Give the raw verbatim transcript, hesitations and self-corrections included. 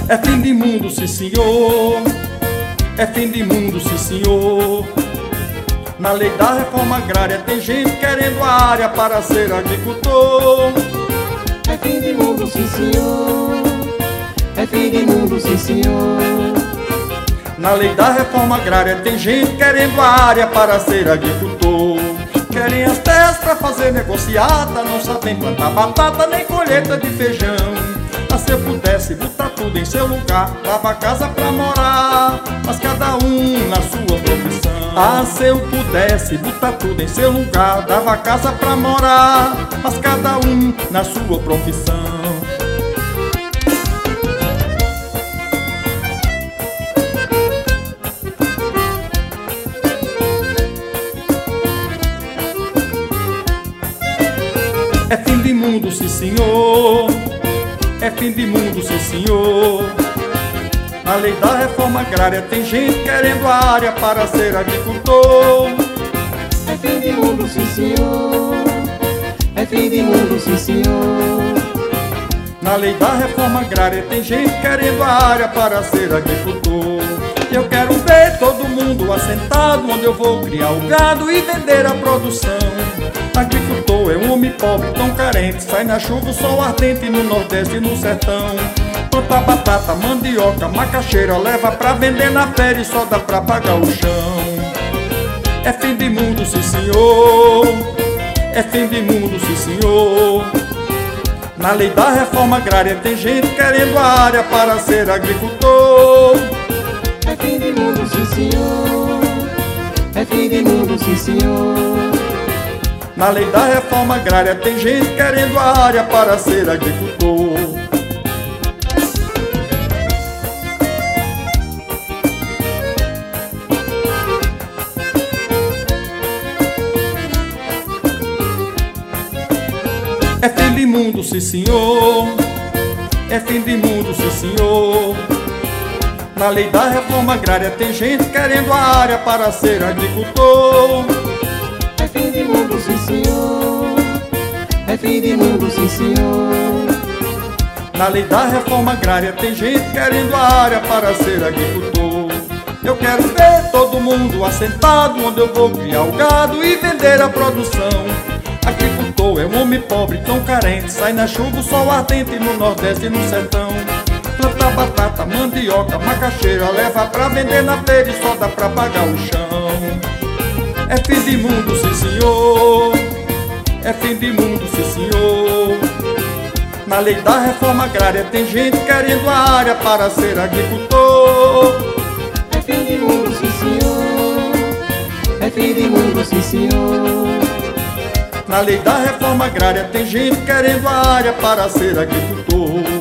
É fim de mundo, sim senhor. É fim de mundo, sim senhor. Na lei da reforma agrária tem gente querendo a área para ser agricultor. É fim de mundo, sim senhor. É fim de mundo, sim senhor. Na lei da reforma agrária tem gente querendo a área para ser agricultor. Querem as terras para fazer negociata, não sabem plantar batata nem colheita de feijão. Mas se eu pudesse botar tudo em seu lugar, dava casa pra morar, mas cada um na sua profissão. Ah, se eu pudesse botar tudo em seu lugar, dava casa pra morar, mas cada um na sua profissão. É fim de mundo, sim senhor. É fim de mundo, sim senhor. Na lei da reforma agrária tem gente querendo a área para ser agricultor. É fim de mundo, sim senhor. É fim de mundo, sim senhor. Na lei da reforma agrária tem gente querendo a área para ser agricultor. Eu quero ver todo mundo assentado onde eu vou criar o gado e vender a produção. Agricultor é um homem pobre, tão carente, sai na chuva, o sol ardente no nordeste e no sertão. Planta batata, mandioca, macaxeira, leva pra vender na feira e só dá pra pagar o chão. É fim de mundo, sim senhor. É fim de mundo, sim senhor. Na lei da reforma agrária tem gente querendo a área para ser agricultor. É fim de mundo, sim senhor. É fim de mundo, sim senhor. Na lei da reforma agrária tem gente querendo a área para ser agricultor. É fim de mundo, sim senhor. É fim de mundo, sim senhor. Na lei da reforma agrária tem gente querendo a área para ser agricultor. É fim de mundo, sim senhor. É fim de mundo, sim senhor. Na lei da reforma agrária tem gente querendo a área para ser agricultor. Eu quero ver todo mundo assentado onde eu vou criar o gado e vender a produção. Agricultor é um homem pobre, tão carente, sai na chuva, o sol ardente no nordeste e no sertão. Planta batata, mandioca, macaxeira, leva pra vender na feira e só dá pra pagar o chão. É fim de mundo, sim senhor. É fim de mundo, sim senhor. Na lei da reforma agrária tem gente querendo a área para ser agricultor. É fim de mundo, sim senhor. É fim de mundo, sim senhor. Na lei da reforma agrária tem gente querendo a área para ser agricultor.